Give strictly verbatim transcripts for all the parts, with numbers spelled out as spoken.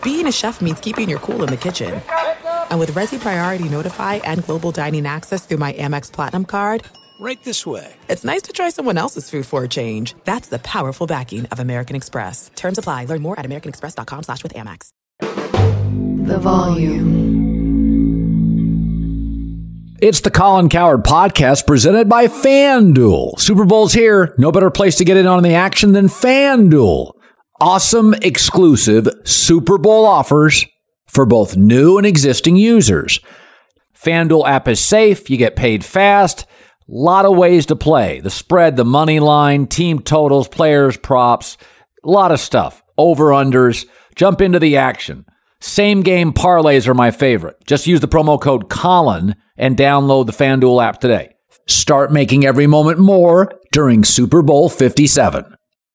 being a chef means keeping your cool in the kitchen. And with Resi Priority Notify and Global Dining Access through my Amex Platinum card, right this way. It's nice to try someone else's food for a change. That's the powerful backing of American Express. Terms apply. Learn more at americanexpress.com slash with Amex. The Volume. It's the Colin Cowherd Podcast presented by FanDuel. Super Bowl's here. No better place to get in on the action than FanDuel. Awesome exclusive Super Bowl offers for both new and existing users. FanDuel app is safe. You get paid fast. A lot of ways to play. The spread, the money line, team totals, players, props, a lot of stuff. Over-unders. Jump into the action. Same game parlays are my favorite. Just use the promo code Colin and download the FanDuel app today. Start making every moment more during Super Bowl fifty-seven.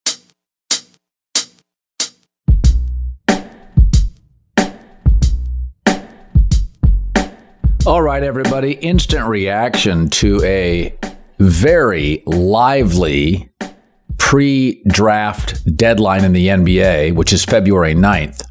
All right, everybody. Instant reaction to a very lively pre-draft deadline in the N B A, which is February ninth.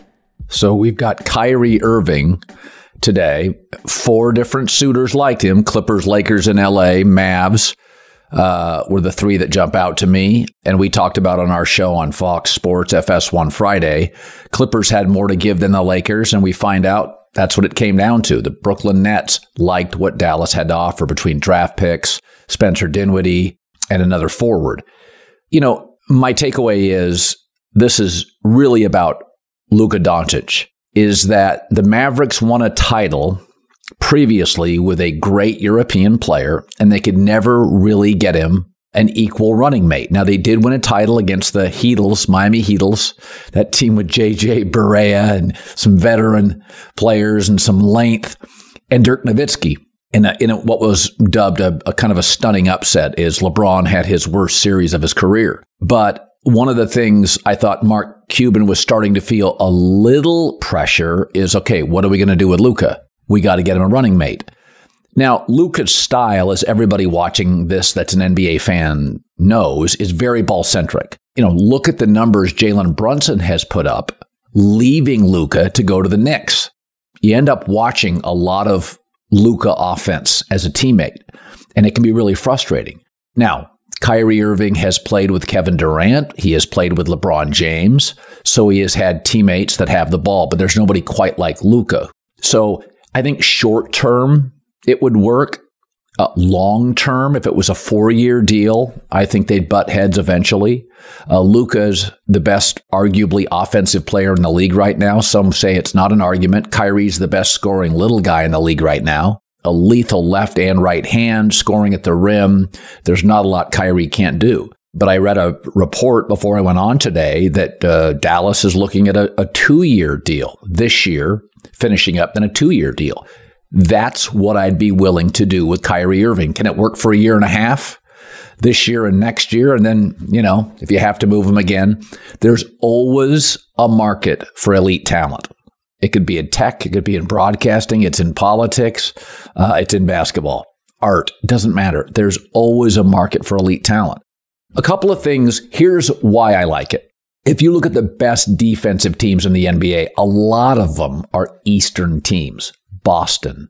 So we've got Kyrie Irving today. Four different suitors liked him. Clippers, Lakers, and L A. Mavs uh, were the three that jump out to me. And we talked about on our show on Fox Sports F S one Friday. Clippers had more to give than the Lakers, and we find out that's what it came down to. The Brooklyn Nets liked what Dallas had to offer between draft picks, Spencer Dinwiddie, and another forward. You know, my takeaway is this is really about Luka Doncic, is that the Mavericks won a title previously with a great European player, and they could never really get him an equal running mate. Now, they did win a title against the Heatles, Miami Heatles, that team with J J Barea and some veteran players and some length, and Dirk Nowitzki. In, a, in a, what was dubbed a, a kind of a stunning upset is LeBron had his worst series of his career. But one of the things I thought Mark Cuban was starting to feel a little pressure is, okay, what are we going to do with Luka? We got to get him a running mate. Now, Luka's style, as everybody watching this that's an N B A fan knows, is very ball-centric. You know, look at the numbers Jalen Brunson has put up, leaving Luka to go to the Knicks. You end up watching a lot of Luka offense as a teammate, and it can be really frustrating. Now, Kyrie Irving has played with Kevin Durant. He has played with LeBron James. So he has had teammates that have the ball, but there's nobody quite like Luka. So I think short term, it would work. Uh, long term, if it was a four-year deal, I think they'd butt heads eventually. Uh, Luka's the best, arguably, offensive player in the league right now. Some say it's not an argument. Kyrie's the best scoring little guy in the league right now. A lethal left and right hand, scoring at the rim. There's not a lot Kyrie can't do. But I read a report before I went on today that uh, Dallas is looking at a, a two-year deal this year, finishing up, then a two-year deal. That's what I'd be willing to do with Kyrie Irving. Can it work for a year and a half? This year and next year? And then, you know, if you have to move him again, there's always a market for elite talent. It could be in tech. It could be in broadcasting. It's in politics. Uh, it's in basketball. Art. Doesn't matter. There's always a market for elite talent. A couple of things. Here's why I like it. If you look at the best defensive teams in the N B A, a lot of them are Eastern teams. Boston,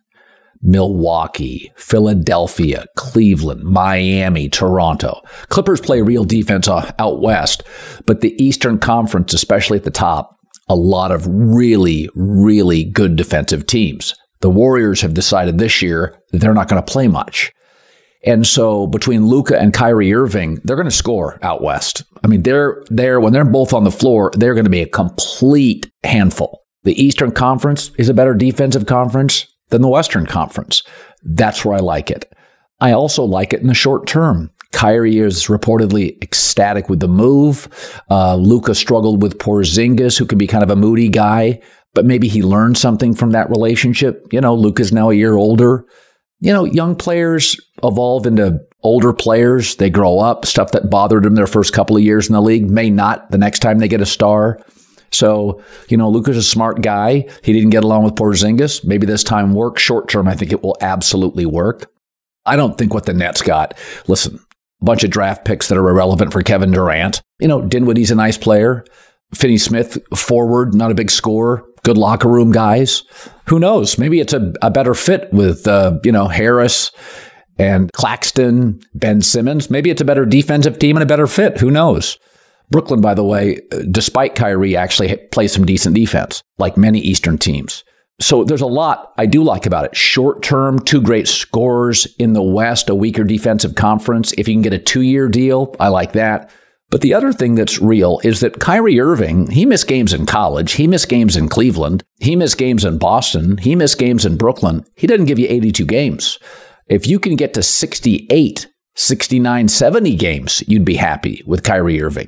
Milwaukee, Philadelphia, Cleveland, Miami, Toronto. Clippers play real defense out west, but the Eastern Conference, especially at the top, a lot of really, really good defensive teams. The Warriors have decided this year they're not going to play much. And so between Luka and Kyrie Irving, they're going to score out west. I mean, they're there when they're both on the floor, they're going to be a complete handful. The Eastern Conference is a better defensive conference than the Western Conference. That's where I like it. I also like it in the short term. Kyrie is reportedly ecstatic with the move. Uh, Luka struggled with Porzingis, who can be kind of a moody guy, but maybe he learned something from that relationship. You know, Luka's now a year older. You know, young players evolve into older players. They grow up. Stuff that bothered them their first couple of years in the league may not the next time they get a star. So, you know, Luka's a smart guy. He didn't get along with Porzingis. Maybe this time works. Short term, I think it will absolutely work. I don't think what the Nets got. Listen, a bunch of draft picks that are irrelevant for Kevin Durant. You know, Dinwiddie's a nice player. Finney Smith, forward, not a big scorer, good locker room guys. Who knows? Maybe it's a, a better fit with, uh, you know, Harris and Claxton, Ben Simmons. Maybe it's a better defensive team and a better fit. Who knows? Brooklyn, by the way, despite Kyrie, actually plays some decent defense, like many Eastern teams. So there's a lot I do like about it. Short term, two great scorers in the West, a weaker defensive conference. If you can get a two-year deal, I like that. But the other thing that's real is that Kyrie Irving, he missed games in college. He missed games in Cleveland. He missed games in Boston. He missed games in Brooklyn. He didn't give you eighty-two games. If you can get to sixty-eight, sixty-nine, seventy games, you'd be happy with Kyrie Irving.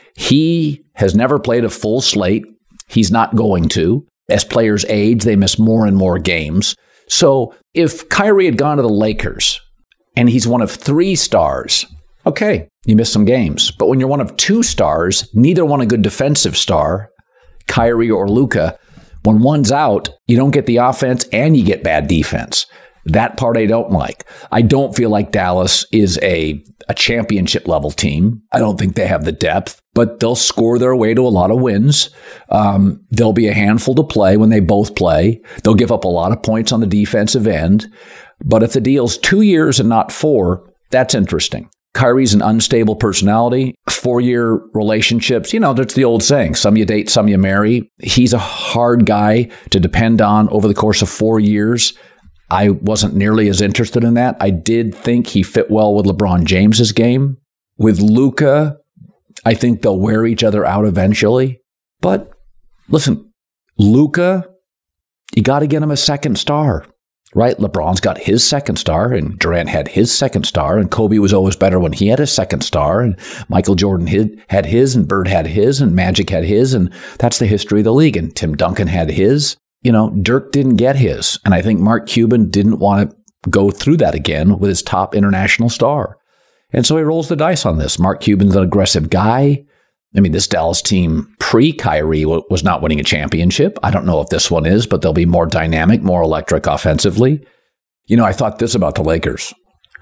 He has never played a full slate. He's not going to. As players age, they miss more and more games. So if Kyrie had gone to the Lakers and he's one of three stars, okay, you miss some games. But when you're one of two stars, neither one a good defensive star, Kyrie or Luka, when one's out, you don't get the offense and you get bad defense. That part I don't like. I don't feel like Dallas is a, a championship level team. I don't think they have the depth, but they'll score their way to a lot of wins. Um, they'll be a handful to play when they both play. They'll give up a lot of points on the defensive end. But if the deal's two years and not four, that's interesting. Kyrie's an unstable personality. Four-year relationships, you know, that's the old saying. Some you date, some you marry. He's a hard guy to depend on over the course of four years. I wasn't nearly as interested in that. I did think he fit well with LeBron James's game. With Luka, I think they'll wear each other out eventually. But listen, Luka, you got to get him a second star, right? LeBron's got his second star, and Durant had his second star, and Kobe was always better when he had his second star, and Michael Jordan had his, and Bird had his, and Magic had his, and that's the history of the league. And Tim Duncan had his. You know, Dirk didn't get his, and I think Mark Cuban didn't want to go through that again with his top international star. And so he rolls the dice on this. Mark Cuban's an aggressive guy. I mean, this Dallas team pre-Kyrie was not winning a championship. I don't know if this one is, but they'll be more dynamic, more electric offensively. You know, I thought this about the Lakers.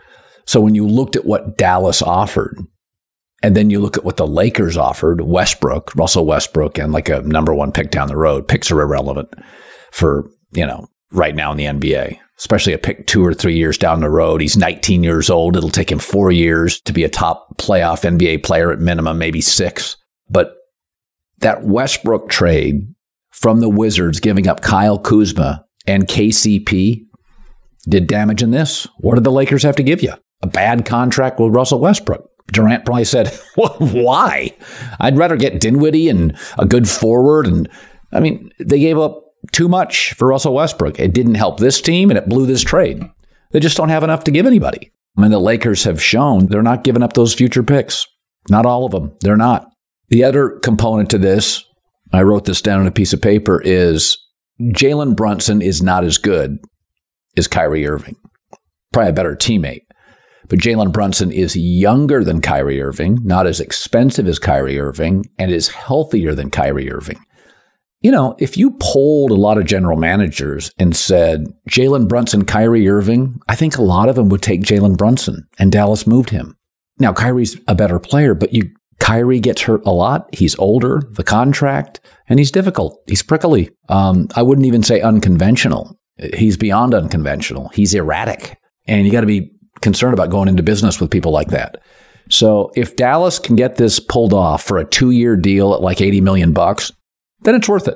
So when you looked at what Dallas offered, and then you look at what the Lakers offered, Westbrook, Russell Westbrook, and like a number one pick down the road, picks are irrelevant for, you know, right now in the N B A, especially a pick two or three years down the road. He's nineteen years old. It'll take him four years to be a top playoff N B A player at minimum, maybe six. But that Westbrook trade from the Wizards giving up Kyle Kuzma and K C P did damage in this. What did the Lakers have to give you? A bad contract with Russell Westbrook. Durant probably said, well, why? I'd rather get Dinwiddie and a good forward. And I mean, they gave up too much for Russell Westbrook. It didn't help this team, and it blew this trade. They just don't have enough to give anybody. I mean, the Lakers have shown they're not giving up those future picks. Not all of them. They're not. The other component to this, I wrote this down on a piece of paper, is Jalen Brunson is not as good as Kyrie Irving. Probably a better teammate. But Jalen Brunson is younger than Kyrie Irving, not as expensive as Kyrie Irving, and is healthier than Kyrie Irving. You know, if you polled a lot of general managers and said, Jalen Brunson, Kyrie Irving, I think a lot of them would take Jalen Brunson, and Dallas moved him. Now, Kyrie's a better player, but you Kyrie gets hurt a lot. He's older, the contract, and he's difficult. He's prickly. Um, I wouldn't even say unconventional. He's beyond unconventional. He's erratic. And you got to be concerned about going into business with people like that. So if Dallas can get this pulled off for a two-year deal at like eighty million bucks, then it's worth it.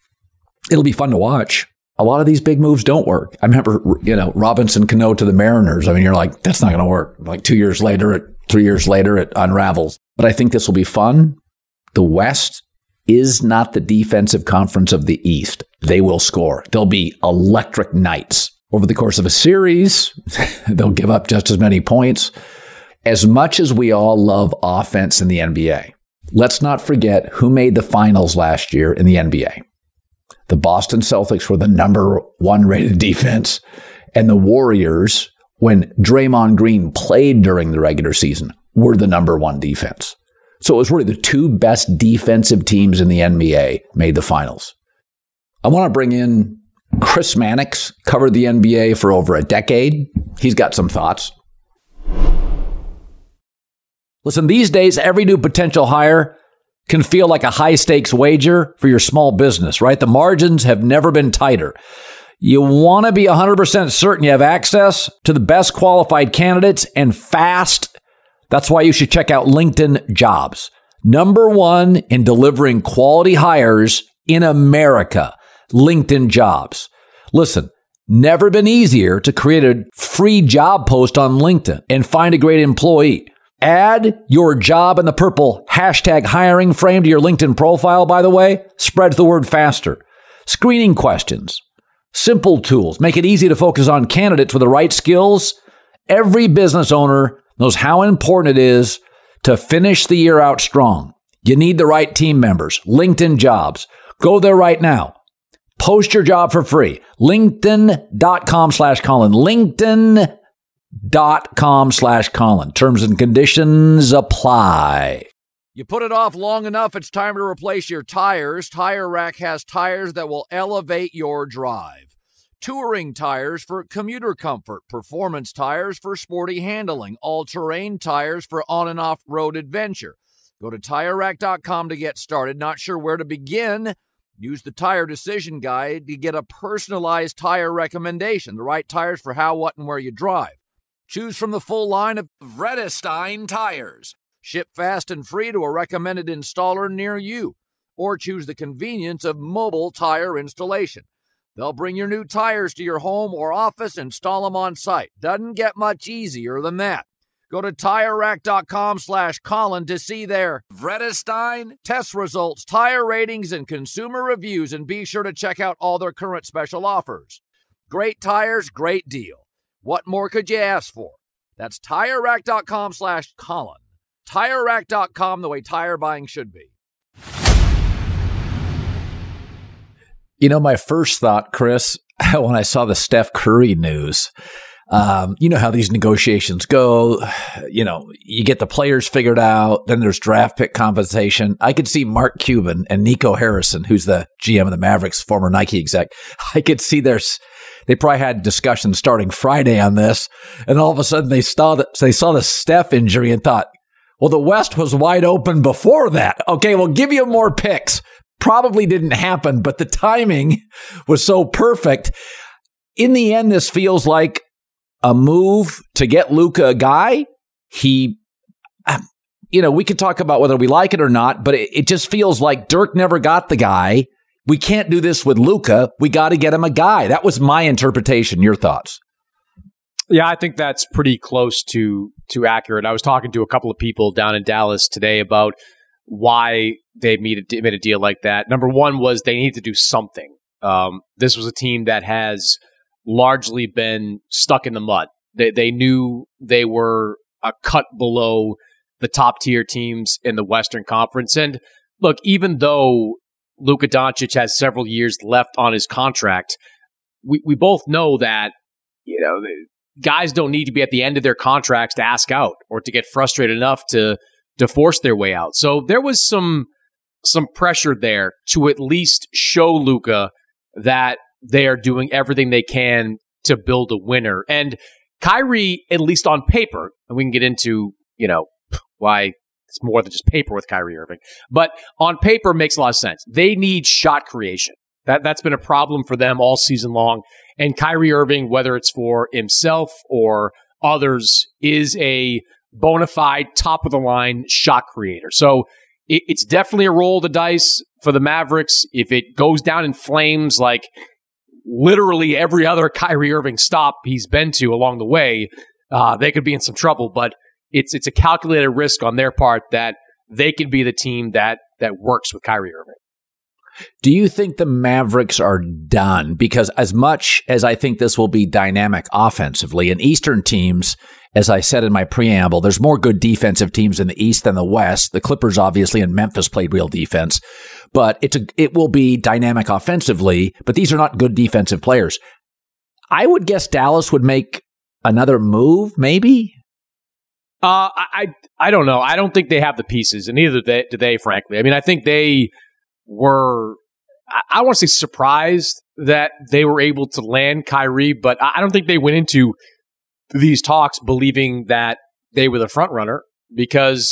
It'll be fun to watch. A lot of these big moves don't work. I remember, you know, Robinson Cano to the Mariners. I mean, you're like, that's not going to work. Like two years later, it, three years later, it unravels. But I think this will be fun. The West is not the defensive conference of the East. They will score. There'll be electric nights. Over the course of a series, they'll give up just as many points. As much as we all love offense in the N B A, let's not forget who made the finals last year in the N B A. The Boston Celtics were the number one rated defense, and the Warriors, when Draymond Green played during the regular season, were the number one defense. So it was really the two best defensive teams in the N B A made the finals. I want to bring in Chris Mannix, covered the N B A for over a decade. He's got some thoughts. Listen, these days, every new potential hire can feel like a high-stakes wager for your small business, right? The margins have never been tighter. You want to be one hundred percent certain you have access to the best qualified candidates and fast. That's why you should check out LinkedIn Jobs. Number one in delivering quality hires in America, LinkedIn Jobs. Listen, never been easier to create a free job post on LinkedIn and find a great employee. Add your job in the purple hashtag hiring frame to your LinkedIn profile, by the way. Spreads the word faster. Screening questions. Simple tools. Make it easy to focus on candidates with the right skills. Every business owner knows how important it is to finish the year out strong. You need the right team members. LinkedIn Jobs. Go there right now. Post your job for free. LinkedIn.com slash Colin. LinkedIn dot com slash Colin. Terms and conditions apply. You put it off long enough, it's time to replace your tires. Tire Rack has tires that will elevate your drive. Touring tires for commuter comfort, performance tires for sporty handling, all-terrain tires for on and off-road adventure. Go to Tire Rack dot com to get started. Not sure where to begin? Use the Tire Decision Guide to get a personalized tire recommendation, the right tires for how, what, and where you drive. Choose from the full line of Vredestein tires. Ship fast and free to a recommended installer near you. Or choose the convenience of mobile tire installation. They'll bring your new tires to your home or office, install them on site. Doesn't get much easier than that. Go to Tire Rack dot com slash Colin to see their Vredestein test results, tire ratings, and consumer reviews, and be sure to check out all their current special offers. Great tires, great deal. What more could you ask for? That's Tire Rack dot com slash Colin. Tire Rack dot com, the way tire buying should be. You know, my first thought, Chris, when I saw the Steph Curry news, um, you know how these negotiations go. You know, you get the players figured out, then there's draft pick compensation. I could see Mark Cuban and Nico Harrison, who's the G M of the Mavericks, former Nike exec. I could see there's They probably had discussions starting Friday on this, and all of a sudden they saw that they saw the Steph injury and thought, well, the West was wide open before that. Okay, we'll give you more picks. Probably didn't happen, but the timing was so perfect. In the end, this feels like a move to get Luka a guy. He, you know, we could talk about whether we like it or not, but it, it just feels like Dirk never got the guy. We can't do this with Luka. We got to get him a guy. That was my interpretation. Your thoughts? Yeah, I think that's pretty close to to accurate. I was talking to a couple of people down in Dallas today about why they made a, made a deal like that. Number one was they needed to do something. Um, this was a team that has largely been stuck in the mud. They, they knew they were a cut below the top tier teams in the Western Conference. And look, even though Luka Doncic has several years left on his contract, we, we both know that, you know, guys don't need to be at the end of their contracts to ask out or to get frustrated enough to to force their way out. So there was some some pressure there to at least show Luka that they are doing everything they can to build a winner. And Kyrie, at least on paper, and we can get into, you know, why it's more than just paper with Kyrie Irving, but on paper makes a lot of sense. They need shot creation. That, that's been a problem for them all season long. And Kyrie Irving, whether it's for himself or others, is a bona fide top-of-the-line shot creator. So it, it's definitely a roll of the dice for the Mavericks. If it goes down in flames like literally every other Kyrie Irving stop he's been to along the way, uh, they could be in some trouble. But it's it's a calculated risk on their part that they could be the team that that works with Kyrie Irving. Do you think the Mavericks are done? Because as much as I think this will be dynamic offensively, in Eastern teams, as I said in my preamble, there's more good defensive teams in the East than the West. The Clippers, obviously, and Memphis played real defense. But it's a, it will be dynamic offensively, but these are not good defensive players. I would guess Dallas would make another move, maybe? Uh, I I don't know. I don't think they have the pieces, and neither do they, do they frankly. I mean, I think they were, I don't want to say surprised that they were able to land Kyrie, but I don't think they went into these talks believing that they were the front runner, because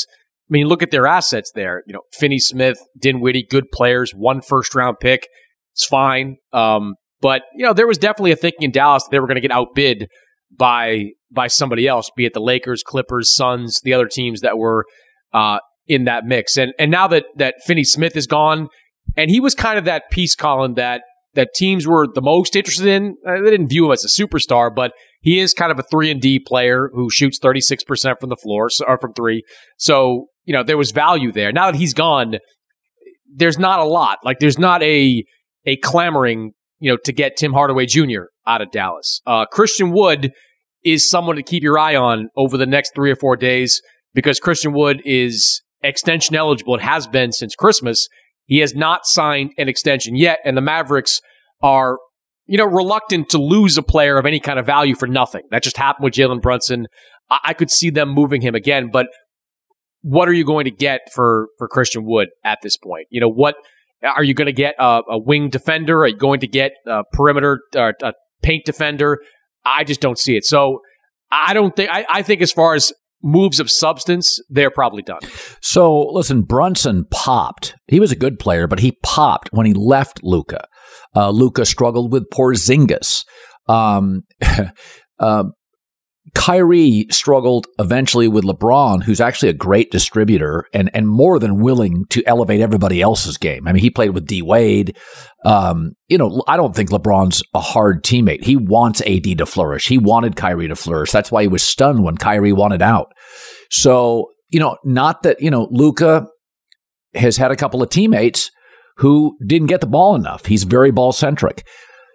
mean, look at their assets there. You know, Finney Smith, Dinwiddie, good players, one first round pick. It's fine. Um, but, you know, there was definitely a thinking in Dallas that they were going to get outbid by by somebody else, be it the Lakers, Clippers, Suns, the other teams that were uh, in that mix. And and now that, that Finney Smith is gone, and he was kind of that piece, Colin, that that teams were the most interested in. Uh, they didn't view him as a superstar, but he is kind of a three and D player who shoots thirty-six percent from the floor, so, or from three. So, you know, there was value there. Now that he's gone, there's not a lot. Like, there's not a a clamoring, you know, to get Tim Hardaway Junior out of Dallas. Uh, Christian Wood is someone to keep your eye on over the next three or four days because Christian Wood is extension eligible. It has been since Christmas. He has not signed an extension yet, and the Mavericks are, you know, reluctant to lose a player of any kind of value for nothing. That just happened with Jalen Brunson. I, I could see them moving him again, but what are you going to get for, for Christian Wood at this point? You know, what are you going to get? A, a wing defender? Are you going to get a perimeter, uh, a paint defender? I just don't see it. So I don't think, I, I think as far as moves of substance, they're probably done. So listen, Brunson popped. He was a good player, but he popped when he left Luka. Uh, Luka struggled with Porzingis. Um, uh, Kyrie struggled eventually with LeBron, who's actually a great distributor and, and more than willing to elevate everybody else's game. I mean, he played with D Wade. Um, you know, I don't think LeBron's a hard teammate. He wants A D to flourish. He wanted Kyrie to flourish. That's why he was stunned when Kyrie wanted out. So, you know, not that, you know, Luka has had a couple of teammates who didn't get the ball enough. He's very ball centric.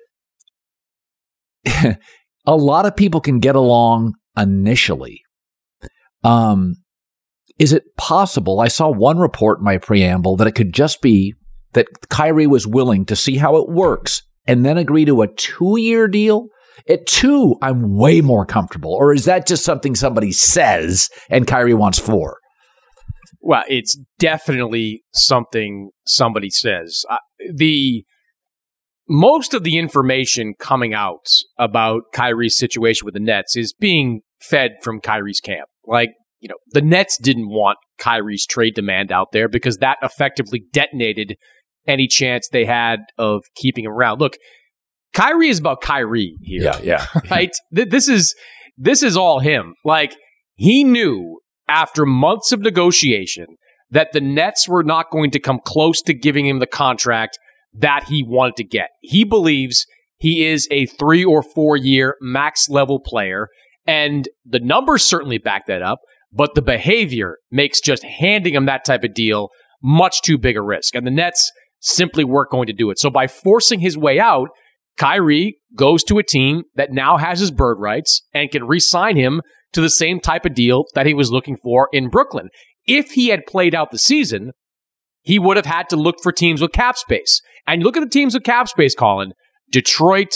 A lot of people can get along initially. Um, is it possible? I saw one report in my preamble that it could just be that Kyrie was willing to see how it works and then agree to a two-year deal. At two, I'm way more comfortable. Or is that just something somebody says and Kyrie wants four? Well, it's definitely something somebody says. Uh, the most of the information coming out about Kyrie's situation with the Nets is being fed from Kyrie's camp. Like, you know, the Nets didn't want Kyrie's trade demand out there because that effectively detonated any chance they had of keeping him around. Look, Kyrie is about Kyrie here. Yeah, yeah. Right? This is this is all him. Like, he knew after months of negotiation that the Nets were not going to come close to giving him the contract that he wanted to get. He believes he is a three or four year max level player, and the numbers certainly back that up, but the behavior makes just handing him that type of deal much too big a risk. And the Nets simply weren't going to do it. So by forcing his way out, Kyrie goes to a team that now has his bird rights and can re-sign him to the same type of deal that he was looking for in Brooklyn. If he had played out the season, he would have had to look for teams with cap space. And look at the teams with cap space, Colin. Detroit,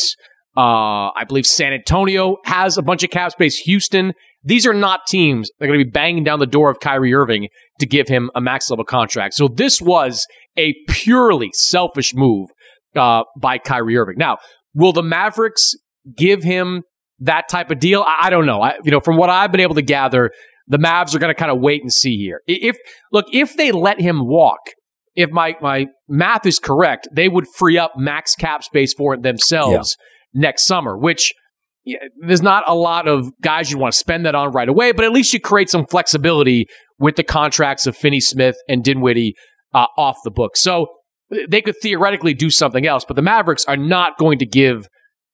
uh, I believe San Antonio has a bunch of cap space. Houston. These are not teams that are going to be banging down the door of Kyrie Irving to give him a max level contract. So this was a purely selfish move uh, by Kyrie Irving. Now, will the Mavericks give him that type of deal? I, I don't know. I, you know, from what I've been able to gather, the Mavs are going to kind of wait and see here. If look, if they let him walk, if my, my math is correct, they would free up max cap space for themselves yeah. next summer, which yeah, there's not a lot of guys you want to spend that on right away, but at least you create some flexibility with the contracts of Finney Smith and Dinwiddie uh, off the book. So they could theoretically do something else, but the Mavericks are not going to give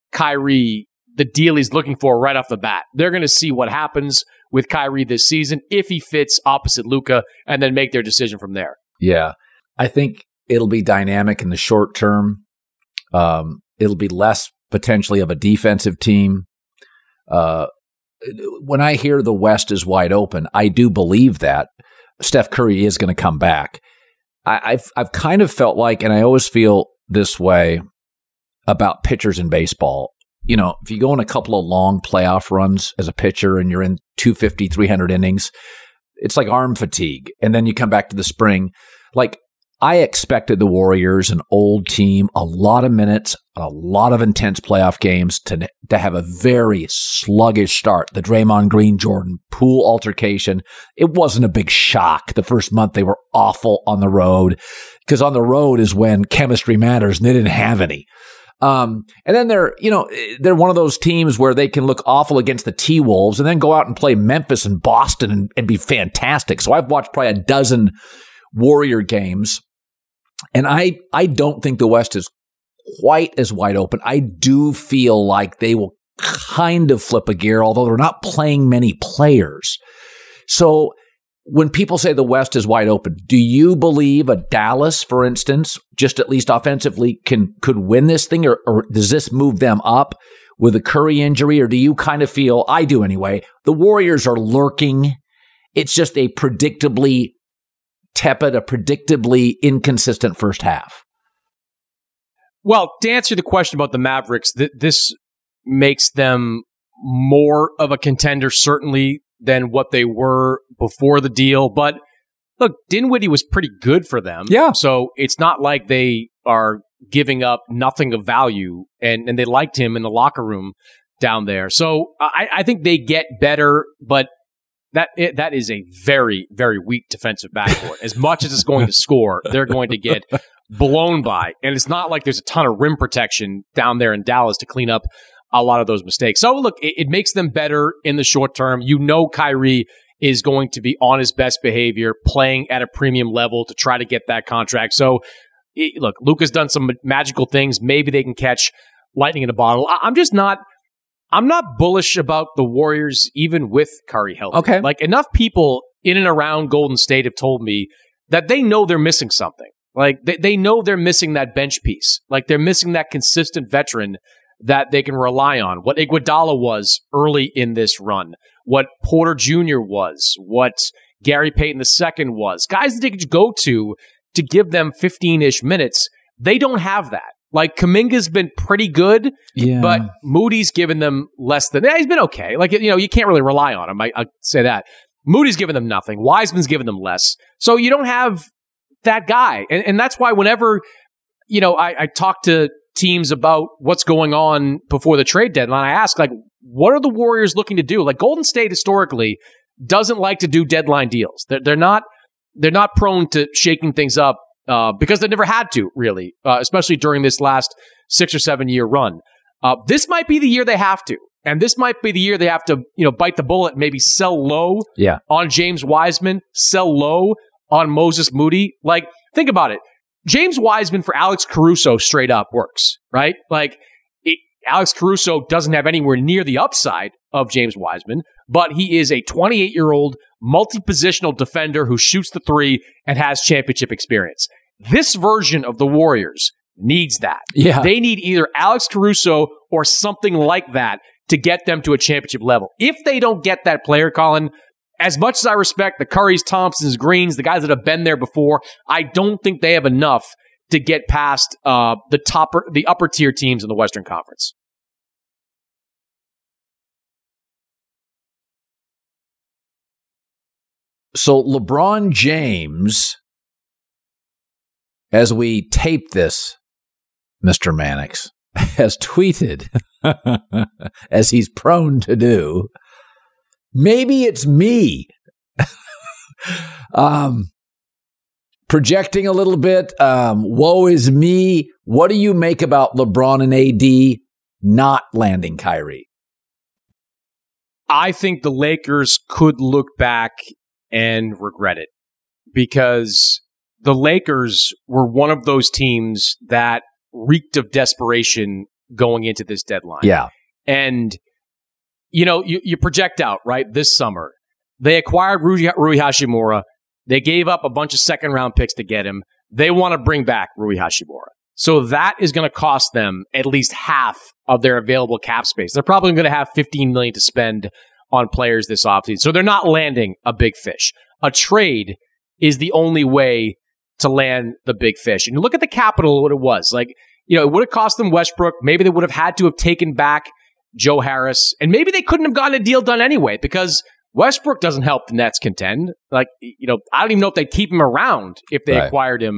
Kyrie the deal he's looking for right off the bat. They're going to see what happens with Kyrie this season, if he fits opposite Luka, and then make their decision from there. Yeah. I think it'll be dynamic in the short term. Um, it'll be less potentially of a defensive team. Uh, when I hear the West is wide open, I do believe that Steph Curry is going to come back. I, I've I've kind of felt like, and I always feel this way about pitchers in baseball. You know, if you go on a couple of long playoff runs as a pitcher and you're in two fifty, three hundred innings, it's like arm fatigue. And then you come back to the spring. Like, I expected the Warriors, an old team, a lot of minutes, a lot of intense playoff games, to, to have a very sluggish start. The Draymond Green Jordan Poole altercation, it wasn't a big shock. The first month they were awful on the road, because on the road is when chemistry matters, and they didn't have any. Um, and then they're, you know, they're one of those teams where they can look awful against the T-Wolves and then go out and play Memphis and Boston and, and be fantastic. So I've watched probably a dozen Warrior games, and I, I don't think the West is quite as wide open. I do feel like they will kind of flip a gear, although they're not playing many players. So when people say the West is wide open, do you believe a Dallas, for instance, just at least offensively, can could win this thing, or, or does this move them up with a Curry injury? Or do you kind of feel, I do anyway, the Warriors are lurking. It's just a predictably tepid, a predictably inconsistent first half. Well, to answer the question about the Mavericks, th- this makes them more of a contender, certainly, than what they were before the deal. But look, Dinwiddie was pretty good for them. Yeah. So it's not like they are giving up nothing of value, and, and they liked him in the locker room down there. So I, I think they get better, but that it, that is a very, very weak defensive backcourt. As much as it's going to score, they're going to get blown by. And it's not like there's a ton of rim protection down there in Dallas to clean up a lot of those mistakes. So look, it, it makes them better in the short term. You know, Kyrie is going to be on his best behavior, playing at a premium level to try to get that contract. So it, look, Luka's done some magical things. Maybe they can catch lightning in a bottle. I, I'm just not, I'm not bullish about the Warriors, even with Curry healthy. Okay. Like, enough people in and around Golden State have told me that they know they're missing something. Like, they, they know they're missing that bench piece. Like, they're missing that consistent veteran that they can rely on. What Iguodala was early in this run, what Porter Junior was, what Gary Payton the Second was, guys that they could go to to give them fifteen-ish minutes. They don't have that. Like, Kuminga's been pretty good, yeah. but Moody's given them less than, yeah, he's been okay. Like, you know, you can't really rely on him. I, I say that. Moody's given them nothing. Wiseman's given them less. So you don't have that guy. And, and that's why whenever, you know, I, I talk to teams about what's going on before the trade deadline, I ask, like, what are the Warriors looking to do? Like, Golden State historically doesn't like to do deadline deals. They're, they're not they're not prone to shaking things up uh, because they never had to, really, uh, especially during this last six or seven year run. Uh, this might be the year they have to, and this might be the year they have to, you know, bite the bullet, maybe sell low yeah. on James Wiseman, sell low on Moses Moody. Like, think about it. James Wiseman for Alex Caruso straight up works, right? Like, it, Alex Caruso doesn't have anywhere near the upside of James Wiseman, but he is a twenty-eight-year-old multi-positional defender who shoots the three and has championship experience. This version of the Warriors needs that. Yeah. They need either Alex Caruso or something like that to get them to a championship level. If they don't get that player, Colin, as much as I respect the Currys, Thompsons, Greens, the guys that have been there before, I don't think they have enough to get past uh, the topper, the upper tier teams in the Western Conference. So LeBron James, as we tape this, Mister Mannix, has tweeted, as he's prone to do, maybe it's me. um, projecting a little bit. Um, woe is me. What do you make about LeBron and A D not landing Kyrie? I think the Lakers could look back and regret it, because the Lakers were one of those teams that reeked of desperation going into this deadline. Yeah. And, you know, you, you project out, right, this summer. They acquired Rui, Rui Hachimura. They gave up a bunch of second-round picks to get him. They want to bring back Rui Hachimura. So that is going to cost them at least half of their available cap space. They're probably going to have fifteen million dollars to spend on players this offseason. So they're not landing a big fish. A trade is the only way to land the big fish. And you look at the capital, what it was. Like, you know, it would have cost them Westbrook. Maybe they would have had to have taken back Joe Harris. And maybe they couldn't have gotten a deal done anyway, because Westbrook doesn't help the Nets contend. Like, you know, I don't even know if they'd keep him around if they right. acquired him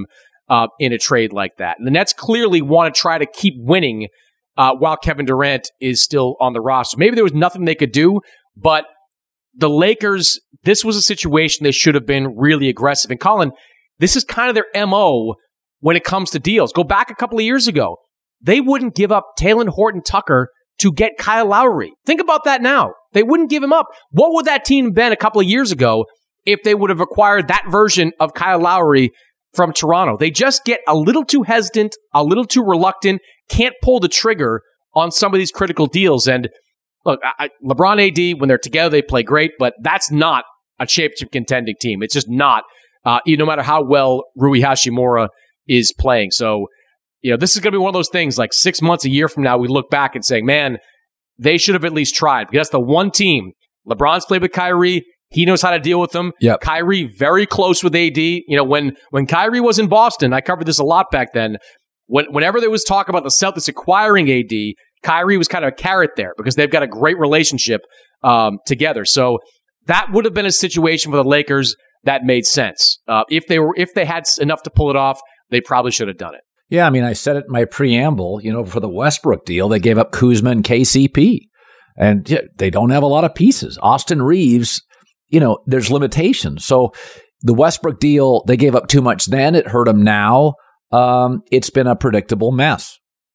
uh, in a trade like that. And the Nets clearly want to try to keep winning uh, while Kevin Durant is still on the roster. Maybe there was nothing they could do, but the Lakers, this was a situation they should have been really aggressive. And Colin, this is kind of their M O when it comes to deals. Go back a couple of years ago. They wouldn't give up Talen Horton-Tucker to get Kyle Lowry. Think about that now. They wouldn't give him up. What would that team been a couple of years ago if they would have acquired that version of Kyle Lowry from Toronto? They just get a little too hesitant, a little too reluctant, can't pull the trigger on some of these critical deals. And look, I, LeBron, A D, when they're together, they play great, but that's not a championship contending team. It's just not, uh, no matter how well Rui Hachimura is playing. So, you know, this is going to be one of those things like six months, a year from now, we look back and say, man, they should have at least tried. Because that's the one team. LeBron's played with Kyrie. He knows how to deal with them. Yep. Kyrie, very close with A D. You know, when, when Kyrie was in Boston, I covered this a lot back then. When, whenever there was talk about the Celtics acquiring A D, Kyrie was kind of a carrot there because they've got a great relationship um, together. So that would have been a situation for the Lakers that made sense. Uh, if they were, if they had enough to pull it off, they probably should have done it. Yeah, I mean, I said it in my preamble, you know, for the Westbrook deal, they gave up Kuzma and K C P. And yeah, they don't have a lot of pieces. Austin Reeves, you know, there's limitations. So the Westbrook deal, they gave up too much then. It hurt them now. Um, it's been a predictable mess.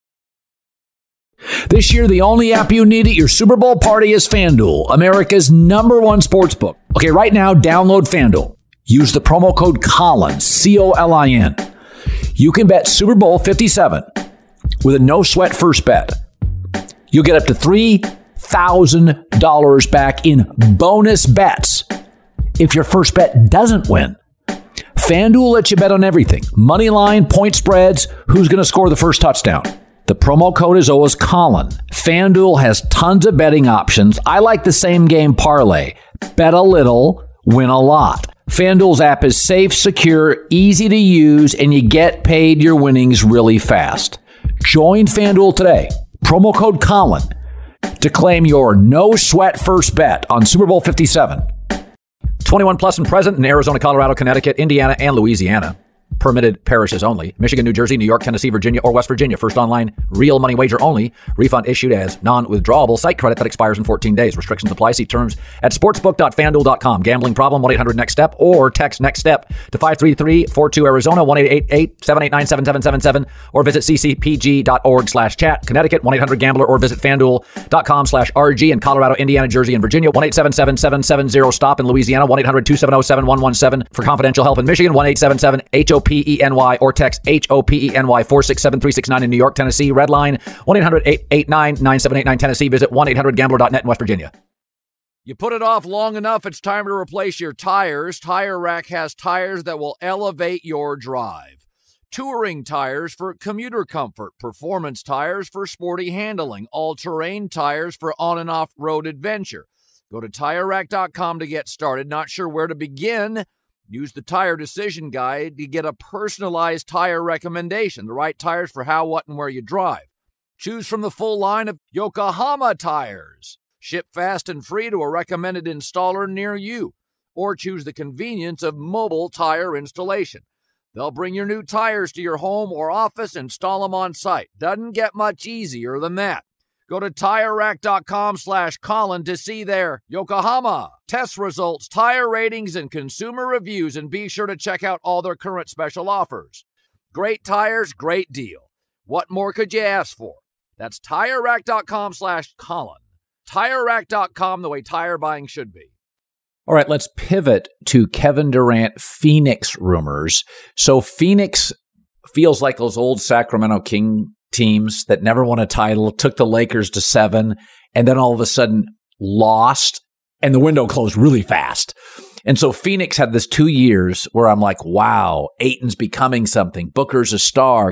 This year, the only app you need at your Super Bowl party is FanDuel, America's number one sportsbook. Okay, right now, download FanDuel. Use the promo code Colin, C O L I N. You can bet Super Bowl fifty-seven with a no-sweat first bet. You'll get up to three thousand dollars back in bonus bets if your first bet doesn't win. FanDuel lets you bet on everything. Money line, point spreads, who's going to score the first touchdown. The promo code is always Colin. FanDuel has tons of betting options. I like the same game parlay. Bet a little, win a lot. FanDuel's app is safe, secure, easy to use, and you get paid your winnings really fast. Join FanDuel today. Promo code Colin to claim your no-sweat first bet on Super Bowl fifty-seven. twenty-one plus and present in Arizona, Colorado, Connecticut, Indiana, and Louisiana. Permitted parishes only. Michigan, New Jersey, New York, Tennessee, Virginia, or West Virginia. First online, real money wager only. Refund issued as non-withdrawable site credit that expires in fourteen days. Restrictions apply. See terms at sportsbook dot fan duel dot com. Gambling problem, one eight hundred next step or text next step to five three three four two Arizona, one eight eight eight seven eight nine seven seven seven seven, or visit c c p g dot org slash chat. Connecticut, one eight hundred gambler, or visit fan duel dot com slash r g. In Colorado, Indiana, Jersey, and Virginia, one eight seven seven seven seven zero stop. In Louisiana, one eight hundred two seven zero seven one one seven. For confidential help in Michigan, one eight seven seven H O P E N Y or text H O P E N Y four six seven three six nine in New York, Tennessee. Red line, one eight hundred eight eight nine nine seven eight nine Tennessee. Visit one eight hundred gambler dot net in West Virginia. You put it off long enough, it's time to replace your tires. Tire Rack has tires that will elevate your drive. Touring tires for commuter comfort, performance tires for sporty handling, all-terrain tires for on and off-road adventure. Go to tire rack dot com to get started. Not sure where to begin? Use the Tire Decision Guide to get a personalized tire recommendation, the right tires for how, what, and where you drive. Choose from the full line of Yokohama tires. Ship fast and free to a recommended installer near you. Or choose the convenience of mobile tire installation. They'll bring your new tires to your home or office, install them on site. Doesn't get much easier than that. Go to tire rack dot com slash Colin to see their Yokohama test results, tire ratings, and consumer reviews, and be sure to check out all their current special offers. Great tires, great deal. What more could you ask for? That's tire rack dot com slash Colin. tire rack dot com, the way tire buying should be. All right, let's pivot to Kevin Durant Phoenix rumors. So Phoenix feels like those old Sacramento King teams that never won a title, took the Lakers to seven, and then all of a sudden lost, and the window closed really fast. And so Phoenix had this two years where I'm like, wow, Ayton's becoming something. Booker's a star.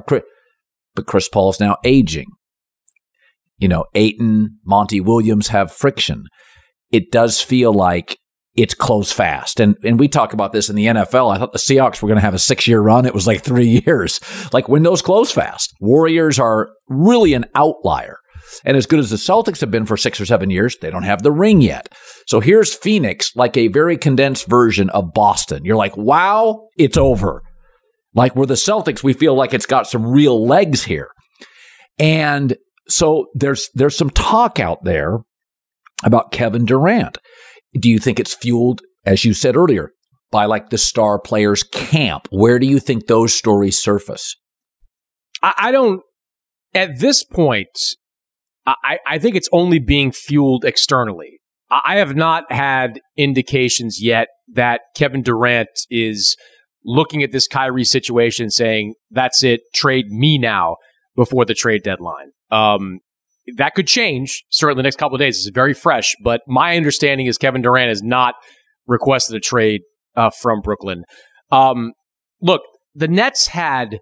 But Chris Paul's now aging. You know, Ayton, Monty Williams have friction. It does feel like it's closed fast. And and we talk about this in the N F L. I thought the Seahawks were going to have a six-year run. It was like three years. Like windows close fast. Warriors are really an outlier. And as good as the Celtics have been for six or seven years, they don't have the ring yet. So here's Phoenix, like a very condensed version of Boston. You're like, wow, it's over. Like we're the Celtics, we feel like it's got some real legs here. And so there's there's some talk out there about Kevin Durant. Do you think it's fueled, as you said earlier, by like the star players camp? Where do you think those stories surface? I, I don't, at this point, I, I think it's only being fueled externally. I have not had indications yet that Kevin Durant is looking at this Kyrie situation saying, that's it, trade me now before the trade deadline. Um, that could change, certainly the next couple of days. It's very fresh, but my understanding is Kevin Durant has not requested a trade uh, from Brooklyn. Um, look, the Nets had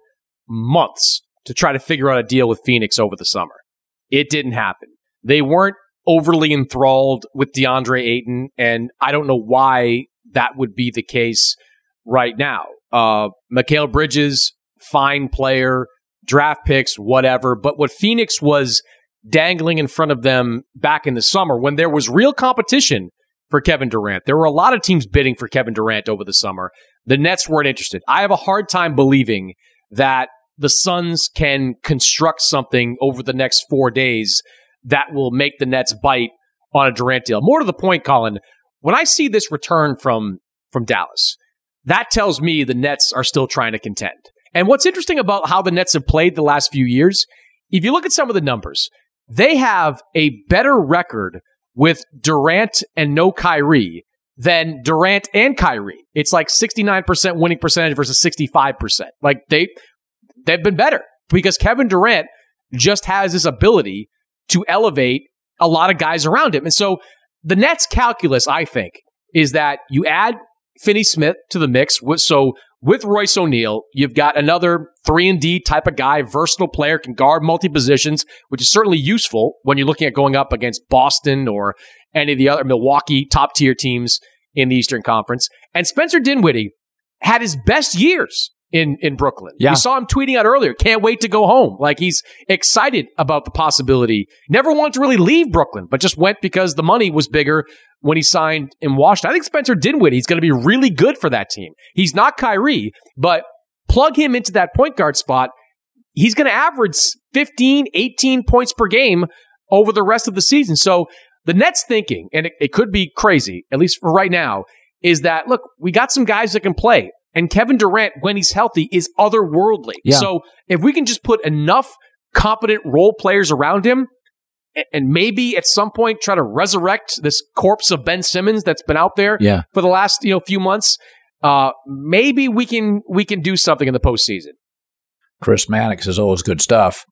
months to try to figure out a deal with Phoenix over the summer. It didn't happen. They weren't overly enthralled with DeAndre Ayton, and I don't know why that would be the case right now. Uh, Mikal Bridges, fine player, draft picks, whatever. But what Phoenix was dangling in front of them back in the summer, when there was real competition for Kevin Durant, there were a lot of teams bidding for Kevin Durant over the summer. The Nets weren't interested. I have a hard time believing that the Suns can construct something over the next four days that will make the Nets bite on a Durant deal. More to the point, Colin, when I see this return from, from Dallas, that tells me the Nets are still trying to contend. And what's interesting about how the Nets have played the last few years, if you look at some of the numbers, they have a better record with Durant and no Kyrie than Durant and Kyrie. It's like sixty-nine percent winning percentage versus sixty-five percent. Like they, they've been better because Kevin Durant just has this ability to elevate a lot of guys around him. And so the Nets calculus, I think, is that you add Finney-Smith to the mix. So with Royce O'Neal, you've got another three and D type of guy, versatile player, can guard multi-positions, which is certainly useful when you're looking at going up against Boston or any of the other Milwaukee top-tier teams in the Eastern Conference. And Spencer Dinwiddie had his best years in, in Brooklyn. Yeah. We saw him tweeting out earlier, can't wait to go home. Like he's excited about the possibility. Never wanted to really leave Brooklyn, but just went because the money was bigger when he signed in Washington. I think Spencer Dinwiddie is going to be really good for that team. He's not Kyrie, but plug him into that point guard spot. He's going to average fifteen, eighteen points per game over the rest of the season. So the Nets thinking, and it, it could be crazy, at least for right now, is that, look, we got some guys that can play. And Kevin Durant, when he's healthy, is otherworldly. Yeah. So if we can just put enough competent role players around him, and maybe at some point try to resurrect this corpse of Ben Simmons that's been out there yeah. for the last you know few months, uh, maybe we can we can do something in the postseason. Chris Mannix is always good stuff.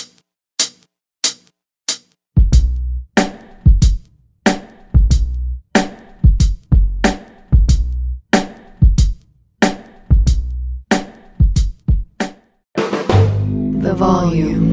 The volume.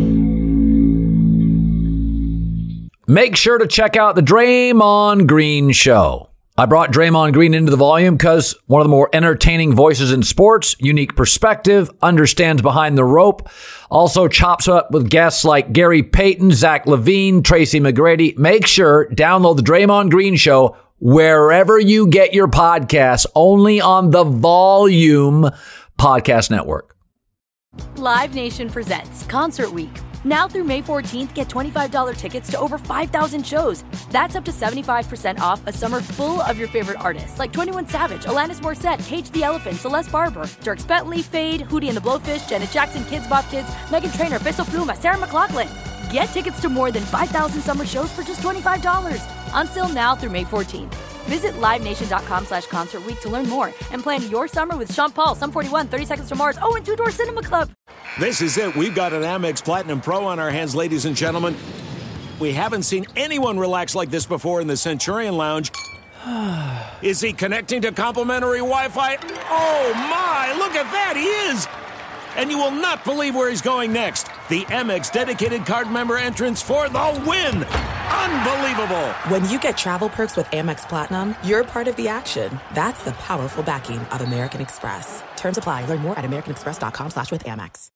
Make sure to check out the Draymond Green Show. I brought Draymond Green into the volume because one of the more entertaining voices in sports, unique perspective, understands behind the rope, also chops up with guests like Gary Payton, Zach LaVine, Tracy McGrady. Make sure, download the Draymond Green Show wherever you get your podcasts, only on the Volume Podcast Network. Live Nation presents Concert Week. Now through May fourteenth, get twenty-five dollars tickets to over five thousand shows. That's up to seventy-five percent off a summer full of your favorite artists like twenty-one Savage, Alanis Morissette, Cage the Elephant, Celeste Barber, Dierks Bentley, Fade, Hootie and the Blowfish, Janet Jackson, Kids Bop Kids, Meghan Trainor, Peso Pluma, Sarah McLachlan. Get tickets to more than five thousand summer shows for just twenty-five dollars. Until now through May fourteenth. Visit livenation.com slash concert week to learn more and plan your summer with Sean Paul, Sum forty-one, thirty Seconds to Mars, oh, and Two Door Cinema Club. This is it. We've got an Amex Platinum Pro on our hands, ladies and gentlemen. We haven't seen anyone relax like this before in the Centurion Lounge. Is he connecting to complimentary Wi-Fi? Oh, my. Look at that. He is. And you will not believe where he's going next. The Amex dedicated card member entrance for the win. Unbelievable. When you get travel perks with Amex Platinum, you're part of the action. That's the powerful backing of American Express. Terms apply. Learn more at americanexpress.com slash with Amex.